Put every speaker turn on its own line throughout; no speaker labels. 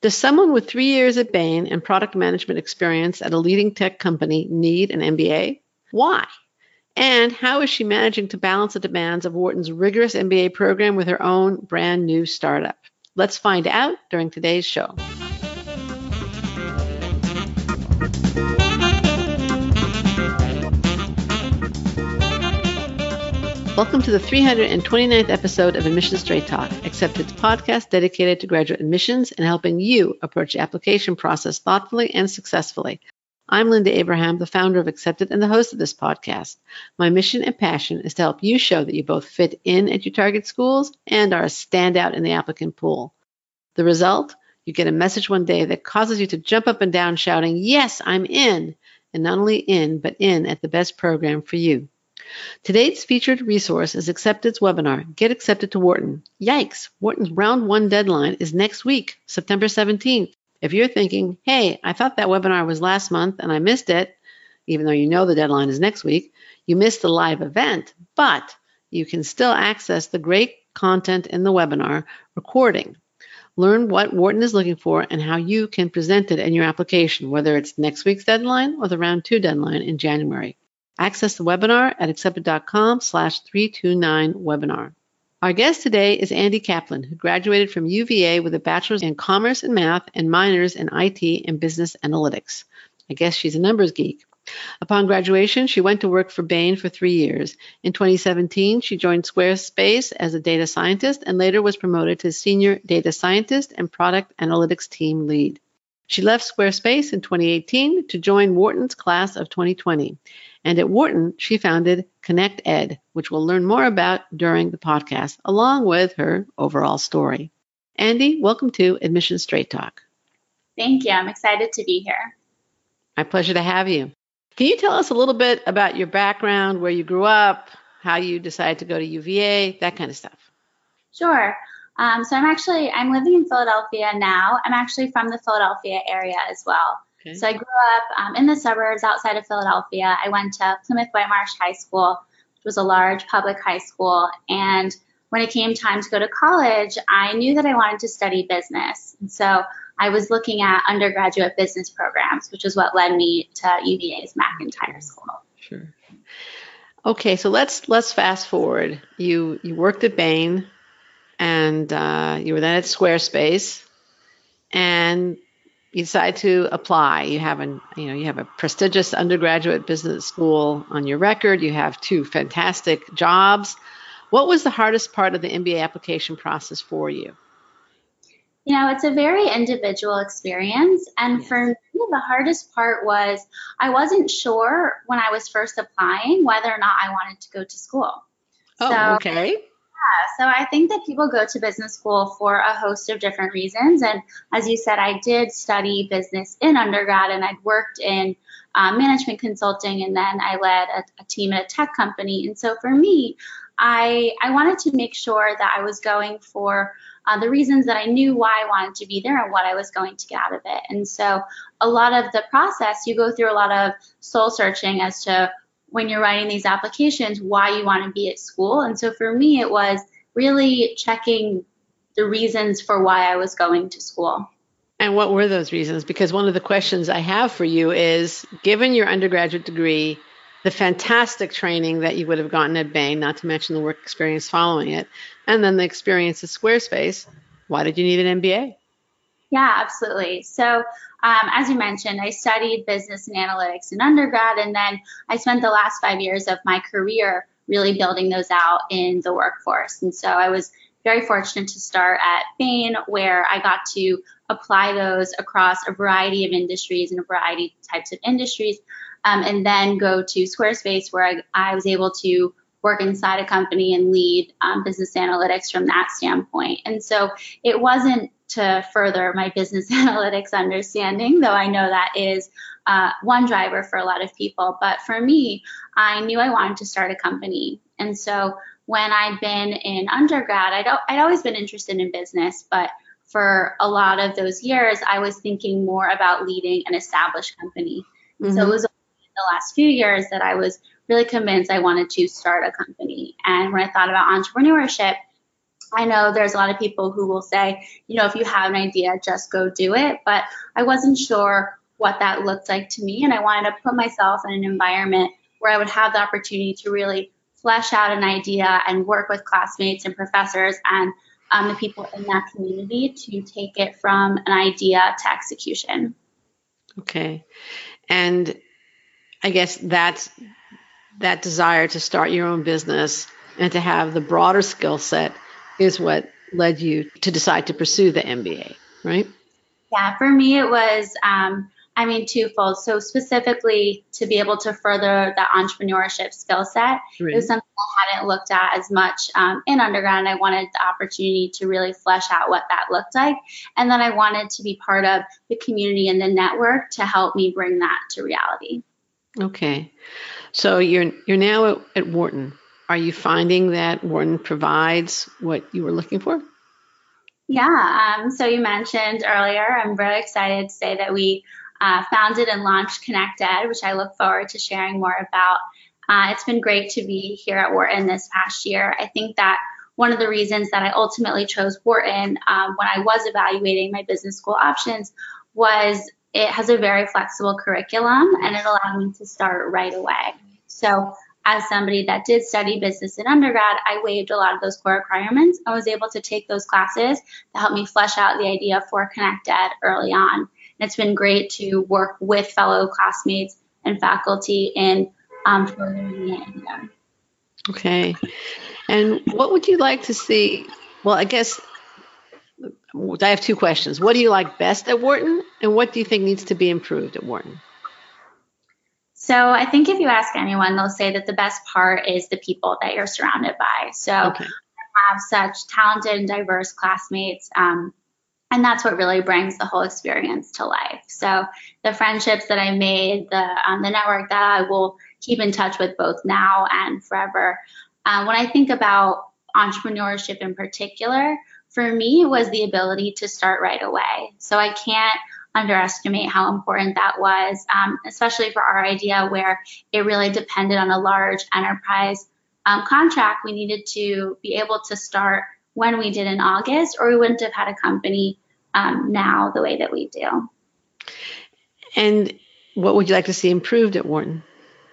Does someone with 3 years at Bain and product management experience at a leading tech company need an MBA? Why? And how is she managing to balance the demands of Wharton's rigorous MBA program with her own brand new startup? Let's find out during today's show. Welcome to the 329th episode of Admissions Straight Talk, Accepted's podcast dedicated to graduate admissions and helping you approach the application process thoughtfully and successfully. I'm Linda Abraham, the founder of Accepted and the host of this podcast. My mission and passion is to help you show that you both fit in at your target schools and are a standout in the applicant pool. The result? You get a message one day that causes you to jump up and down shouting, "Yes, I'm in!" And not only in, but in at the best program for you. Today's featured resource is Accepted's webinar, Get Accepted to Wharton. Yikes, Wharton's round 1 deadline is next week, September 17th. If you're thinking, hey, I thought that webinar was last month and I missed it, even though you know the deadline is next week, you missed the live event, but you can still access the great content in the webinar recording. Learn what Wharton is looking for and how you can present it in your application, whether it's next week's deadline or the round 2 deadline in January. Access the webinar at accepted.com/329webinar. Our guest today is Andy Kaplan, who graduated from UVA with a bachelor's in commerce and math and minors in IT and business analytics. I guess she's a numbers geek. Upon graduation, she went to work for Bain for 3 years. In 2017, she joined Squarespace as a data scientist and later was promoted to senior data scientist and product analytics team lead. She left Squarespace in 2018 to join Wharton's class of 2020. And at Wharton, she founded Connect Ed, which we'll learn more about during the podcast, along with her overall story. Andy, welcome to Admissions Straight Talk.
Thank you. I'm excited to be here.
My pleasure to have you. Can you tell us a little bit about your background, where you grew up, how you decided to go to UVA, that kind of stuff?
Sure. So I'm living in Philadelphia now. I'm actually from the Philadelphia area as well. Okay. So I grew up in the suburbs outside of Philadelphia. I went to Plymouth Whitemarsh High School, which was a large public high school. And when it came time to go to college, I knew that I wanted to study business. And so I was looking at undergraduate business programs, which is what led me to UVA's McIntyre School.
Sure. Okay, so let's fast forward. You worked at Bain, and you were then at Squarespace, and you decide to apply. You have a prestigious undergraduate business school on your record. You have 2 fantastic jobs. What was the hardest part of the MBA application process for you?
It's a very individual experience. And yes. For me, the hardest part was I wasn't sure when I was first applying whether or not I wanted to go to school.
Okay.
Yeah, so I think that people go to business school for a host of different reasons. And as you said, I did study business in undergrad, and I'd worked in management consulting, and then I led a team at a tech company. And so for me, I wanted to make sure that I was going for the reasons that I knew why I wanted to be there and what I was going to get out of it. And so a lot of the process, you go through a lot of soul searching as to when you're writing these applications, why you want to be at school. And so for me, it was really checking the reasons for why I was going to school.
And what were those reasons? Because one of the questions I have for you is, given your undergraduate degree, the fantastic training that you would have gotten at Bain, not to mention the work experience following it, and then the experience at Squarespace, why did you need an MBA?
Yeah, absolutely. So as you mentioned, I studied business and analytics in undergrad, and then I spent the last 5 years of my career really building those out in the workforce. And so I was very fortunate to start at Bain, where I got to apply those across a variety of industries and a variety of types of industries, and then go to Squarespace, where I was able to work inside a company and lead business analytics from that standpoint. And so it wasn't to further my business analytics understanding, though I know that is one driver for a lot of people. But for me, I knew I wanted to start a company. And so when I'd been in undergrad, I'd always been interested in business, but for a lot of those years, I was thinking more about leading an established company. Mm-hmm. So it was only in the last few years that I was really convinced I wanted to start a company. And when I thought about entrepreneurship, I know there's a lot of people who will say, if you have an idea, just go do it. But I wasn't sure what that looked like to me. And I wanted to put myself in an environment where I would have the opportunity to really flesh out an idea and work with classmates and professors and the people in that community to take it from an idea to execution.
Okay. And I guess that desire to start your own business and to have the broader skill set is what led you to decide to pursue the MBA, right?
Yeah, for me it was, twofold. So specifically to be able to further the entrepreneurship skill set, It was something I hadn't looked at as much in undergrad, and I wanted the opportunity to really flesh out what that looked like. And then I wanted to be part of the community and the network to help me bring that to reality.
Okay. So you're now at Wharton. Are you finding that Wharton provides what you were looking for?
Yeah. So you mentioned earlier, I'm very excited to say that we founded and launched ConnectEd, which I look forward to sharing more about. It's been great to be here at Wharton this past year. I think that one of the reasons that I ultimately chose Wharton when I was evaluating my business school options was it has a very flexible curriculum and it allowed me to start right away. So as somebody that did study business in undergrad, I waived a lot of those core requirements. I was able to take those classes to help me flesh out the idea for ConnectEd early on. And it's been great to work with fellow classmates and faculty in furthering the idea.
Okay. And what would you like to see? Well, I guess I have two questions. What do you like best at Wharton, and what do you think needs to be improved at Wharton?
So I think if you ask anyone, they'll say that the best part is the people that you're surrounded by. So
Okay.
I have such talented and diverse classmates, and that's what really brings the whole experience to life. So the friendships that I made, the network that I will keep in touch with both now and forever. When I think about entrepreneurship in particular, for me, it was the ability to start right away. So I can't underestimate how important that was, especially for our idea where it really depended on a large enterprise contract. We needed to be able to start when we did in August, or we wouldn't have had a company now the way that we do.
And what would you like to see improved at Wharton?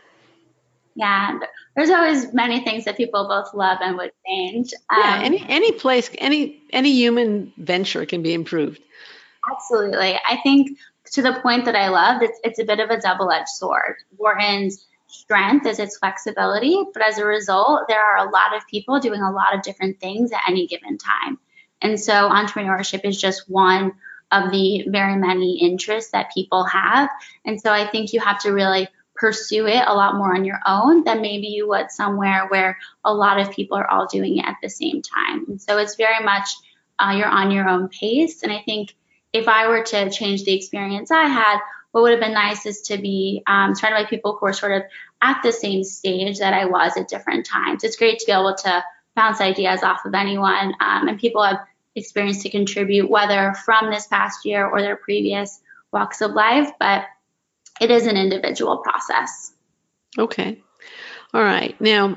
Yeah, there's always many things that people both love and would change.
Any place, any human venture can be improved.
Absolutely. I think to the point that I loved, it's a bit of a double-edged sword. Wharton's strength is its flexibility, but as a result, there are a lot of people doing a lot of different things at any given time. And so entrepreneurship is just one of the very many interests that people have. And so I think you have to really pursue it a lot more on your own than maybe you would somewhere where a lot of people are all doing it at the same time. And so it's very much you're on your own pace. And I think if I were to change the experience I had, what would have been nice is to be surrounded by people who are sort of at the same stage that I was at different times. It's great to be able to bounce ideas off of anyone, and people have experience to contribute, whether from this past year or their previous walks of life, but it is an individual process.
Okay. All right. Now,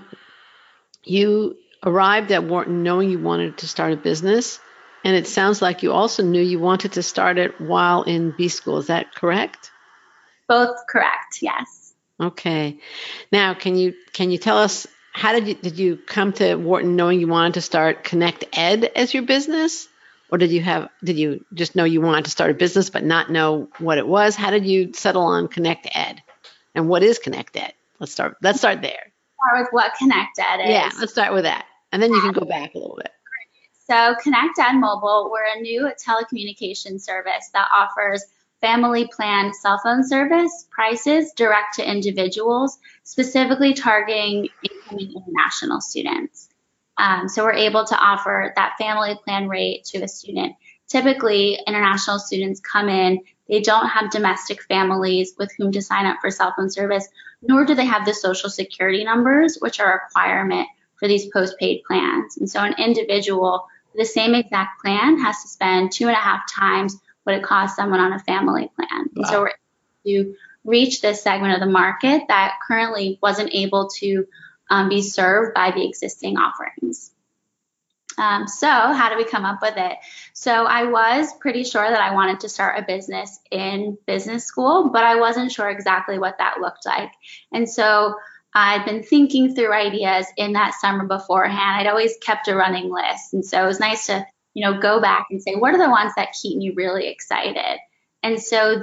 you arrived at Wharton knowing you wanted to start a business, and it sounds like you also knew you wanted to start it while in B school. Is that correct?
Both correct, yes.
Okay. Now, can you tell us how did you come to Wharton knowing you wanted to start ConnectEd as your business? Or did you just know you wanted to start a business but not know what it was? How did you settle on ConnectEd? And what is ConnectEd? Let's start there.
Start with what ConnectEd is.
Yeah, let's start with that. And then you can go back a little bit.
So ConnectEd Mobile, we're a new telecommunications service that offers family plan cell phone service prices direct to individuals, specifically targeting incoming international students. So we're able to offer that family plan rate to a student. Typically, international students come in, they don't have domestic families with whom to sign up for cell phone service, nor do they have the social security numbers, which are a requirement for these postpaid plans. And so an individual with the same exact plan has to spend 2.5 times what it costs someone on a family plan. Wow. And so we're able to reach this segment of the market that currently wasn't able to be served by the existing offerings. So how did we come up with it? So I was pretty sure that I wanted to start a business in business school, but I wasn't sure exactly what that looked like. And so I'd been thinking through ideas in that summer beforehand. I'd always kept a running list. And so it was nice to, go back and say, what are the ones that keep me really excited? And so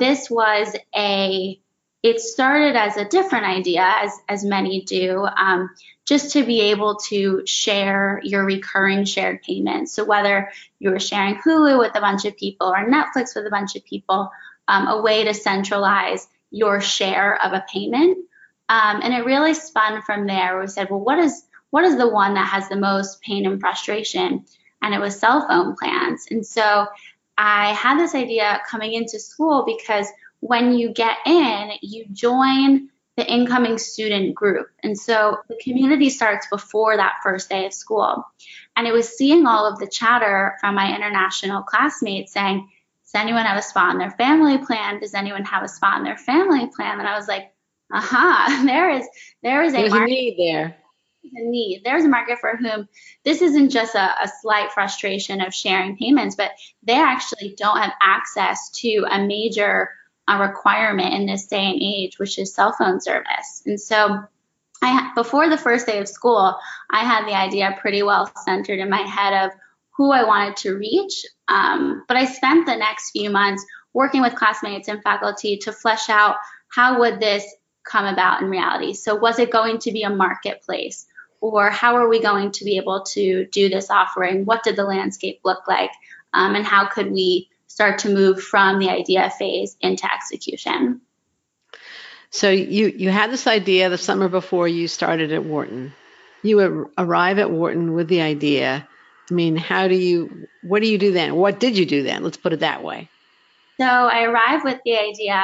it started as a different idea, as many do, just to be able to share your recurring shared payments. So whether you were sharing Hulu with a bunch of people or Netflix with a bunch of people, a way to centralize your share of a payment. And it really spun from there where we said, well, what is the one that has the most pain and frustration? And it was cell phone plans. And so I had this idea coming into school because when you get in, you join the incoming student group. And so the community starts before that first day of school. And it was seeing all of the chatter from my international classmates saying, does anyone have a spot in their family plan? Does anyone have a spot in their family plan? And I was like, there is
There's a need there.
There's a market for whom this isn't just a slight frustration of sharing payments, but they actually don't have access to a major requirement in this day and age, which is cell phone service. And so before the first day of school, I had the idea pretty well centered in my head of who I wanted to reach. But I spent the next few months working with classmates and faculty to flesh out how would this come about in reality. So was it going to be a marketplace? Or how are we going to be able to do this offering? What did the landscape look like? And how could we start to move from the idea phase into execution?
So you had this idea the summer before you started at Wharton. You arrive at Wharton with the idea. I mean, what do you do then? What did you do then? Let's put it that way.
So I arrived with the idea,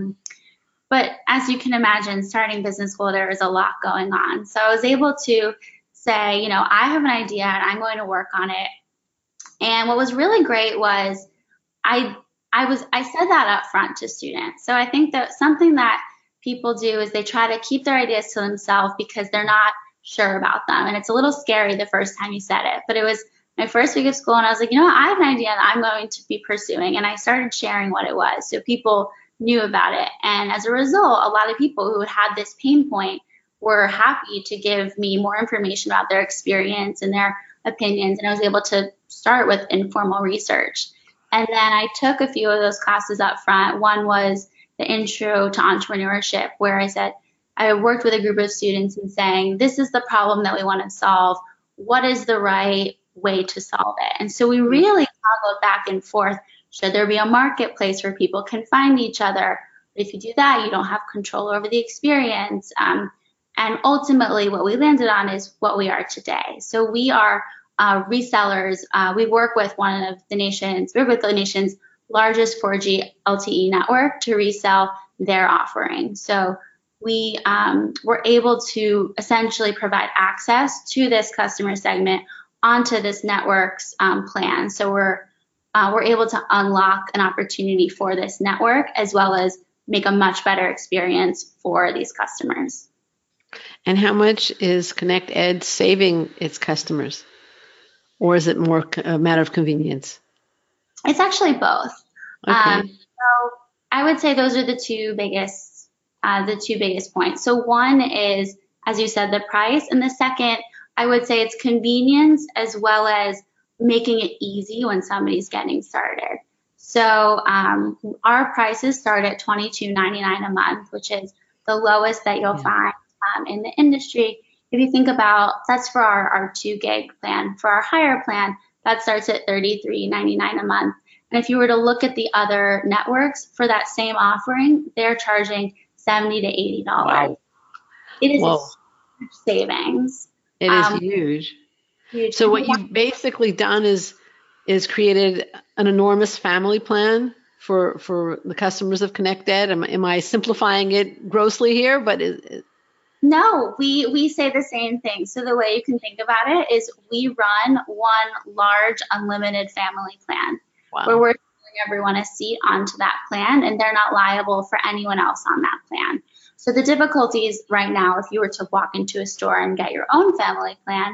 but as you can imagine, starting business school, there is a lot going on. So I was able to say, I have an idea and I'm going to work on it. And what was really great was I said that up front to students. So I think that something that people do is they try to keep their ideas to themselves because they're not sure about them. And it's a little scary the first time you said it, but it was my first week of school and I was like, I have an idea that I'm going to be pursuing. And I started sharing what it was. So people knew about it. And as a result, a lot of people who had this pain point were happy to give me more information about their experience and their opinions. And I was able to start with informal research. And then I took a few of those classes up front. One was the Intro to Entrepreneurship, where I worked with a group of students and saying, this is the problem that we want to solve. What is the right way to solve it? And so we really toggled back and forth. Should there be a marketplace where people can find each other? If you do that, you don't have control over the experience. And ultimately, what we landed on is what we are today. So we are resellers. We work with the nation's largest 4G LTE network to resell their offering. So we were able to essentially provide access to this customer segment onto this network's plan. So we're able to unlock an opportunity for this network as well as make a much better experience for these customers.
And how much is ConnectEd saving its customers? Or is it more a matter of convenience?
It's actually both.
Okay.
So I would say those are the two biggest points. So one is, as you said, the price. And the second, I would say it's convenience as well as making it easy when somebody's getting started. So our prices start at $22.99 a month, which is the lowest that you'll find in the industry. If you think about, that's for our 2 gig plan. For our higher plan, that starts at $33.99 a month. And if you were to look at the other networks for that same offering, they're charging $70 to $80.
Wow.
It is a huge savings.
It is huge. So what you've basically done is created an enormous family plan for the customers of ConnectEd. Am I simplifying it grossly here? But
no, we say the same thing. So the way you can think about it is we run one large unlimited family plan where we're giving everyone a seat onto that plan and they're not liable for anyone else on that plan. So the difficulties right now, if you were to walk into a store and get your own family plan,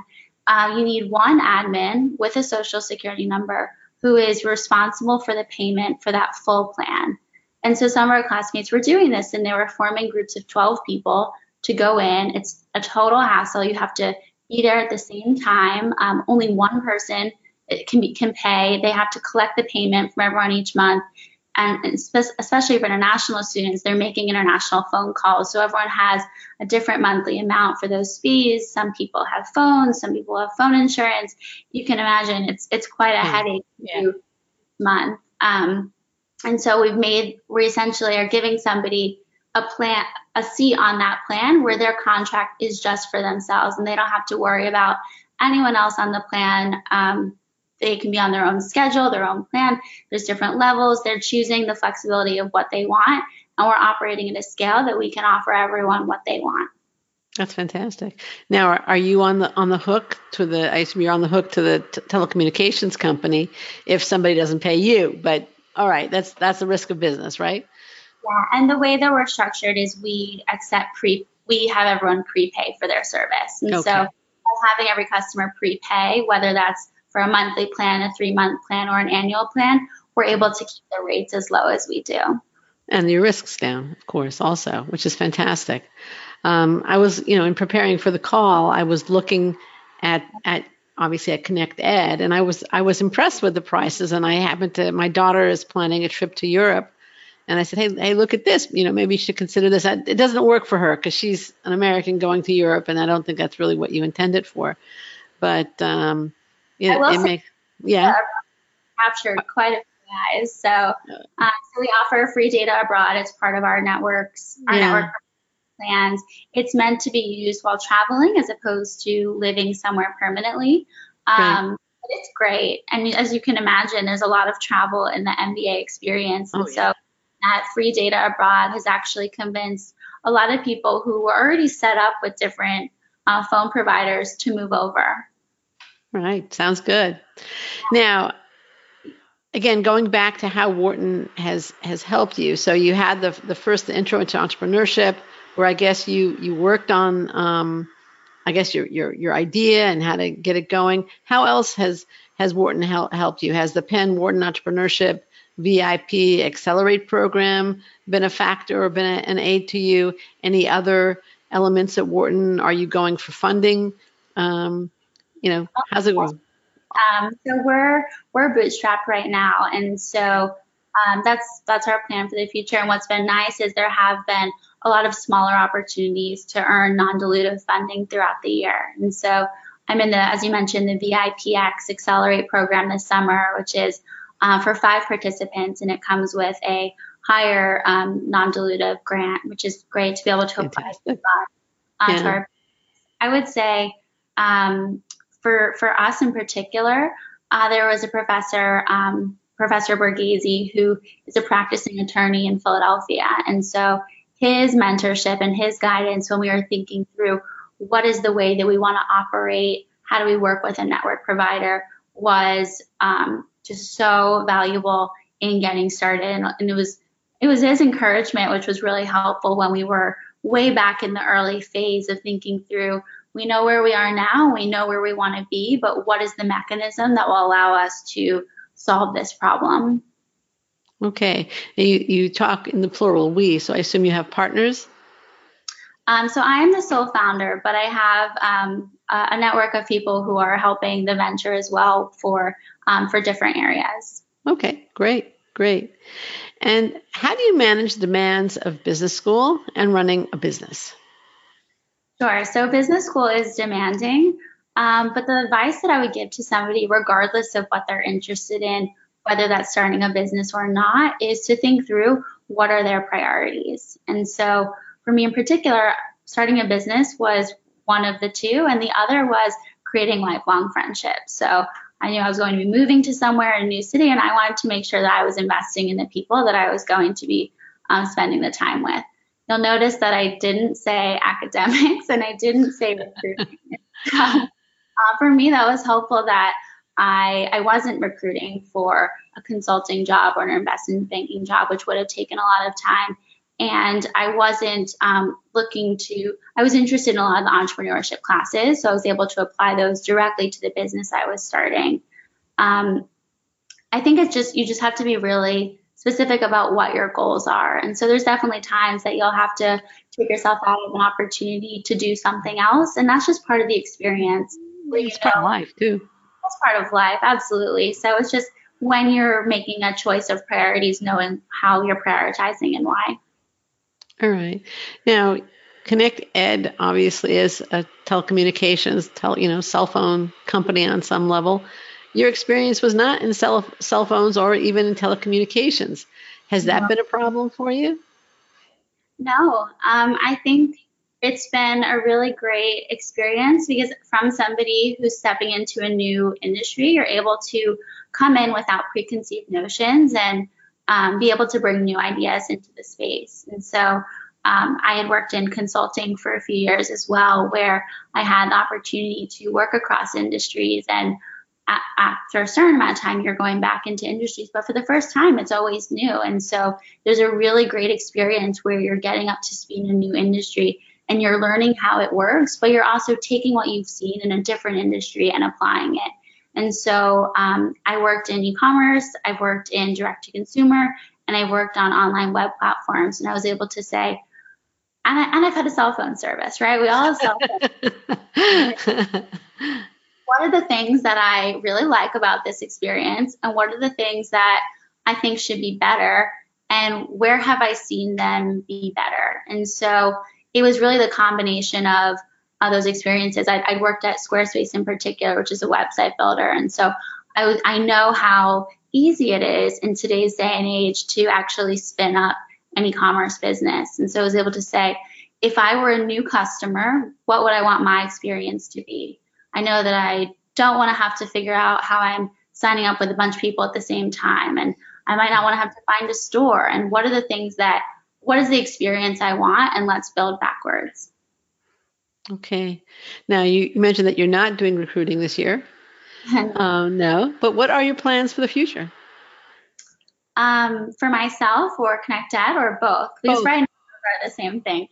you need one admin with a social security number who is responsible for the payment for that full plan. And so some of our classmates were doing this, and they were forming groups of 12 people to go in. It's a total hassle. You have to be there at the same time. Only one person can pay. They have to collect the payment from everyone each month. And especially for international students, they're making international phone calls. So everyone has a different monthly amount for those fees. Some people have phones, some people have phone insurance. You can imagine it's quite a headache each month. And so we essentially are giving somebody a seat on that plan where their contract is just for themselves, and they don't have to worry about anyone else on the plan. They can be on their own schedule, their own plan. There's different levels. They're choosing the flexibility of what they want, and we're operating at a scale that we can offer everyone what they want.
That's fantastic. Now, are you on the hook to I assume you're on the hook to the telecommunications company if somebody doesn't pay you? But all right, that's the risk of business, right?
Yeah, and the way that we're structured is we have everyone prepay for their service, and so having every customer prepay, whether that's for a monthly plan, a 3-month plan, or an annual plan, we're able to keep the rates as low as we do.
And your risks down, of course, also, which is fantastic. I was, in preparing for the call, I was looking at obviously at Connect Ed, and I was impressed with the prices. And my daughter is planning a trip to Europe, and I said, hey, look at this. Maybe you should consider this. It doesn't work for her because she's an American going to Europe, and I don't think that's really what you intended for. But
captured quite a few guys. So we offer free data abroad as part of our network plans. It's meant to be used while traveling as opposed to living somewhere permanently. But it's great. And as you can imagine, there's a lot of travel in the MBA experience. So that free data abroad has actually convinced a lot of people who were already set up with different phone providers to move over.
Right. Sounds good. Now, again, going back to how Wharton has helped you. So you had the first intro into entrepreneurship, where I guess you worked on, your idea and how to get it going. How else has Wharton helped you? Has the Penn Wharton Entrepreneurship VIP Accelerate program been a factor or been an aid to you? Any other elements at Wharton? Are you going for funding? How's it going?
So we're bootstrapped right now, and so that's our plan for the future. And what's been nice is there have been a lot of smaller opportunities to earn non-dilutive funding throughout the year. And so I'm in as you mentioned, the VIPX Accelerate program this summer, which is for 5 participants, and it comes with a higher non-dilutive grant, which is great to be able to apply to our. I would say. For us in particular, there was a professor, Professor Borghese, who is a practicing attorney in Philadelphia. And so his mentorship and his guidance when we were thinking through what is the way that we want to operate, how do we work with a network provider, was just so valuable in getting started. And it was his encouragement, which was really helpful when we were way back in the early phase of thinking through. We know where we are now, we know where we want to be, but what is the mechanism that will allow us to solve this problem?
Okay. You talk in the plural, we, so I assume you have partners?
So I am the sole founder, but I have a network of people who are helping the venture as well for different areas.
Okay, great. And how do you manage the demands of business school and running a business?
Sure. So business school is demanding, but the advice that I would give to somebody, regardless of what they're interested in, whether that's starting a business or not, is to think through what are their priorities. And so for me in particular, starting a business was one of the two, and the other was creating lifelong friendships. So I knew I was going to be moving to somewhere in a new city, and I wanted to make sure that I was investing in the people that I was going to be spending the time with. You'll notice that I didn't say academics and I didn't say recruiting. For me, that was helpful that I wasn't recruiting for a consulting job or an investment banking job, which would have taken a lot of time. And I wasn't I was interested in a lot of the entrepreneurship classes. So I was able to apply those directly to the business I was starting. I think you just have to be really specific about what your goals are. And so there's definitely times that you'll have to take yourself out of an opportunity to do something else. And that's just part of the experience.
It's part of life too.
That's part of life. Absolutely. So it's just when you're making a choice of priorities, knowing how you're prioritizing and why.
All right. Now, ConnectEd obviously is a telecommunications, cell phone company on some level. Your experience was not in cell phones or even in telecommunications. Has that been a problem for you?
No, I think it's been a really great experience because from somebody who's stepping into a new industry, you're able to come in without preconceived notions and be able to bring new ideas into the space. And so I had worked in consulting for a few years as well, where I had the opportunity to work across industries. And after a certain amount of time, you're going back into industries. But for the first time, it's always new. And so there's a really great experience where you're getting up to speed in a new industry and you're learning how it works, but you're also taking what you've seen in a different industry and applying it. And so I worked in e-commerce, I've worked in direct-to-consumer, and I worked on online web platforms. And I was able to say, and I've had a cell phone service, right? We all have cell phones. What are the things that I really like about this experience? And what are the things that I think should be better? And where have I seen them be better? And so it was really the combination of those experiences. I worked at Squarespace in particular, which is a website builder. And so I know how easy it is in today's day and age to actually spin up an e-commerce business. And so I was able to say, if I were a new customer, what would I want my experience to be? I know that I don't want to have to figure out how I'm signing up with a bunch of people at the same time. And I might not want to have to find a store. And what is the experience I want? And let's build backwards.
Okay. Now, you mentioned that you're not doing recruiting this year. No. But what are your plans for the future?
For myself or ConnectEd or both? Because
both.
Right now we're the same thing.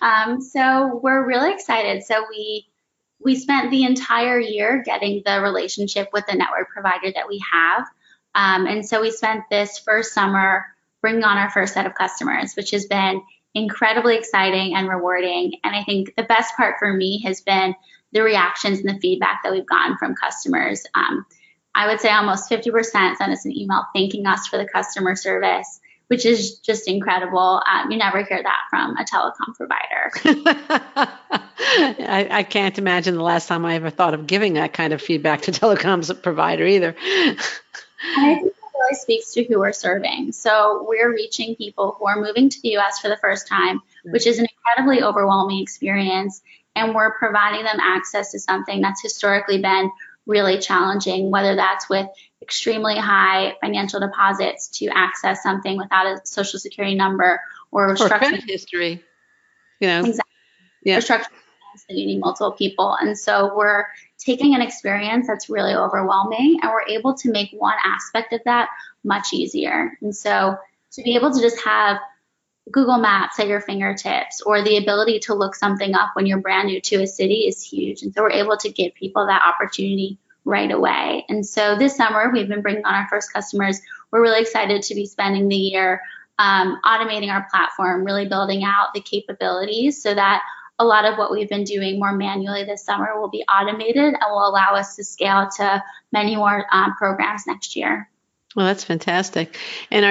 So we're really excited. So we spent the entire year getting the relationship with the network provider that we have. And so we spent this first summer bringing on our first set of customers, which has been incredibly exciting and rewarding. And I think the best part for me has been the reactions and the feedback that we've gotten from customers. I would say almost 50% sent us an email thanking us for the customer service, which is just incredible. You never hear that from a telecom provider.
I can't imagine the last time I ever thought of giving that kind of feedback to telecom's provider either.
And I think that really speaks to who we're serving. So we're reaching people who are moving to the U.S. for the first time, which is an incredibly overwhelming experience. And we're providing them access to something that's historically been really challenging, whether that's with extremely high financial deposits to access something without a social security number or
credit history.
Exactly.
Yeah.
Or structural that you need multiple people. And so we're taking an experience that's really overwhelming and we're able to make one aspect of that much easier. And so to be able to just have Google Maps at your fingertips or the ability to look something up when you're brand new to a city is huge. And so we're able to give people that opportunity right away. And so this summer, we've been bringing on our first customers. We're really excited to be spending the year automating our platform, really building out the capabilities so that a lot of what we've been doing more manually this summer will be automated and will allow us to scale to many more programs next year.
Well, that's fantastic. And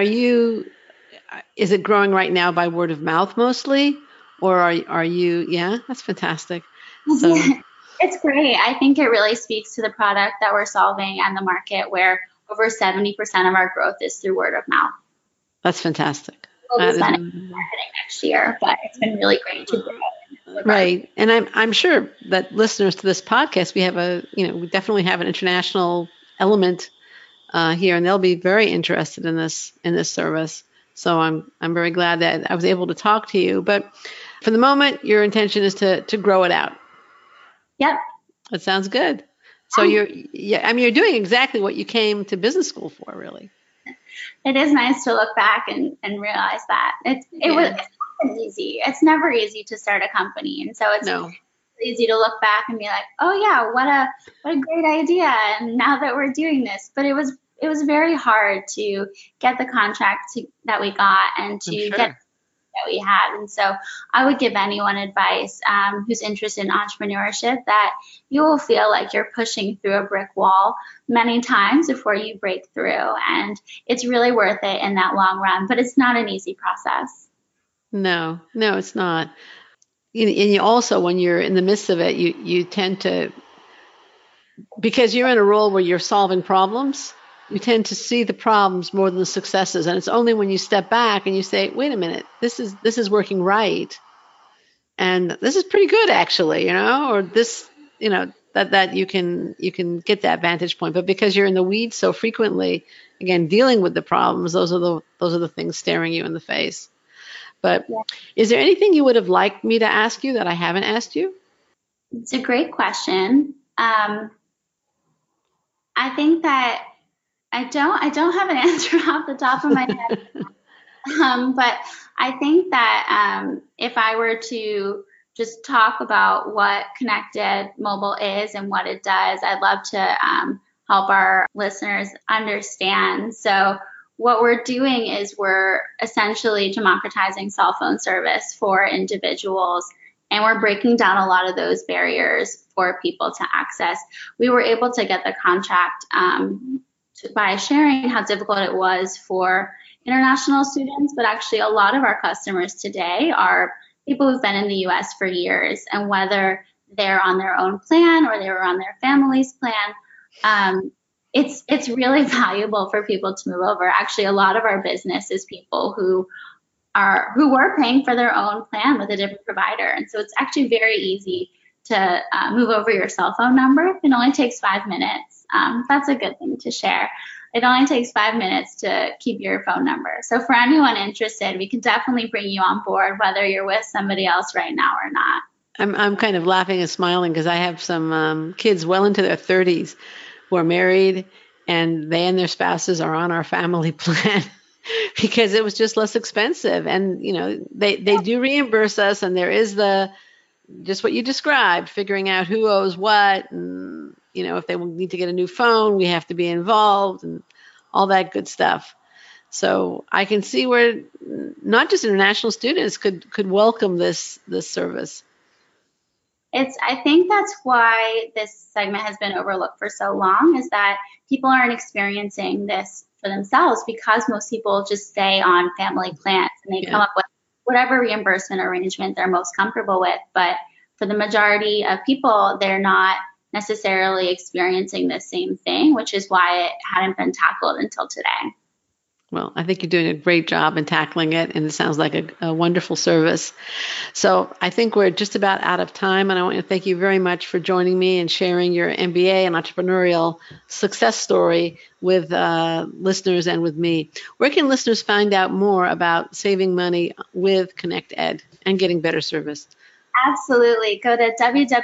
is it growing right now by word of mouth mostly? Or are you, that's fantastic. So.
It's great. I think it really speaks to the product that we're solving and the market where over 70% of our growth is through word of mouth.
That's fantastic.
We'll be spending marketing next year, but it's been really great to grow.
Right. And I'm sure that listeners to this podcast, we definitely have an international element here, and they'll be very interested in this service. So I'm very glad that I was able to talk to you. But for the moment, your intention is to grow it out.
Yep.
That sounds good. So you're doing exactly what you came to business school for, really.
It is nice to look back and realize that it was wasn't easy. It's never easy to start a company. And so it's easy to look back and be like, oh yeah, what a great idea. And now that we're doing this, but it was very hard to get the contract that we got and to get that we had. And so I would give anyone advice who's interested in entrepreneurship that you will feel like you're pushing through a brick wall many times before you break through. And it's really worth it in that long run, but it's not an easy process.
No, it's not. And you also, when you're in the midst of it, you tend to, because you're in a role where you're solving problems, you tend to see the problems more than the successes. And it's only when you step back and you say, wait a minute, this is working right. And this is pretty good actually, or this, that you can get that vantage point. But because you're in the weeds so frequently, again, dealing with the problems, those are the things staring you in the face. But is there anything you would have liked me to ask you that I haven't asked you?
It's a great question. I think that I don't have an answer off the top of my head. But I think that if I were to just talk about what Connected Mobile is and what it does, I'd love to help our listeners understand. So what we're doing is we're essentially democratizing cell phone service for individuals, and we're breaking down a lot of those barriers for people to access. We were able to get the contract by sharing how difficult it was for international students, but actually a lot of our customers today are people who've been in the U.S. for years, and whether they're on their own plan or they were on their family's plan, it's really valuable for people to move over. Actually, a lot of our business is people who were paying for their own plan with a different provider. And so it's actually very easy to move over your cell phone number. It only takes 5 minutes. That's a good thing to share. It only takes 5 minutes to keep your phone number. So for anyone interested, we can definitely bring you on board, whether you're with somebody else right now or not.
I'm kind of laughing and smiling because I have some kids well into their 30s who are married, and they and their spouses are on our family plan because it was just less expensive. And, they do reimburse us, and there is just what you described, figuring out who owes what, and, if they need to get a new phone, we have to be involved and all that good stuff. So I can see where not just international students could welcome this service.
I think that's why this segment has been overlooked for so long, is that people aren't experiencing this for themselves because most people just stay on family plans and they come up with whatever reimbursement arrangement they're most comfortable with. But for the majority of people, they're not necessarily experiencing the same thing, which is why it hadn't been tackled until today.
Well, I think you're doing a great job in tackling it, and it sounds like a wonderful service. So I think we're just about out of time, and I want to thank you very much for joining me and sharing your MBA and entrepreneurial success story with listeners and with me. Where can listeners find out more about saving money with ConnectEd and getting better service?
Absolutely. Go to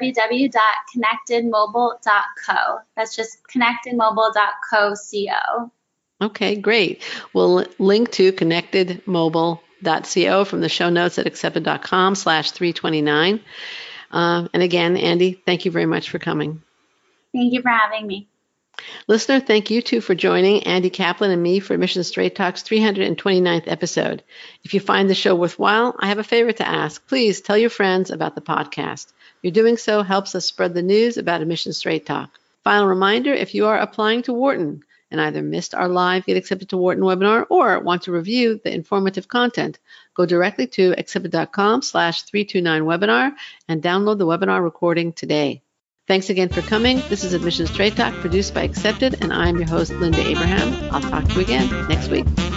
www.connectedmobile.co. That's just connectedmobile.co. Okay,
great. We'll link to connectedmobile.co from the show notes at accepted.com/329. And again, Andy, thank you very much for coming.
Thank you for having me.
Listener, thank you too for joining Andy Kaplan and me for Admission Straight Talk's 329th episode. If you find the show worthwhile, I have a favor to ask. Please tell your friends about the podcast. Your doing so helps us spread the news about Admission Straight Talk. Final reminder, if you are applying to Wharton and either missed our live Get Accepted to Wharton webinar or want to review the informative content, go directly to accepted.com/329webinar and download the webinar recording today. Thanks again for coming. This is Admission Straight Talk produced by Accepted, and I'm your host, Linda Abraham. I'll talk to you again next week.